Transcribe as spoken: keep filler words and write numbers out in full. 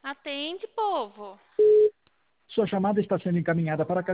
Atende, povo. Sua chamada está sendo encaminhada para a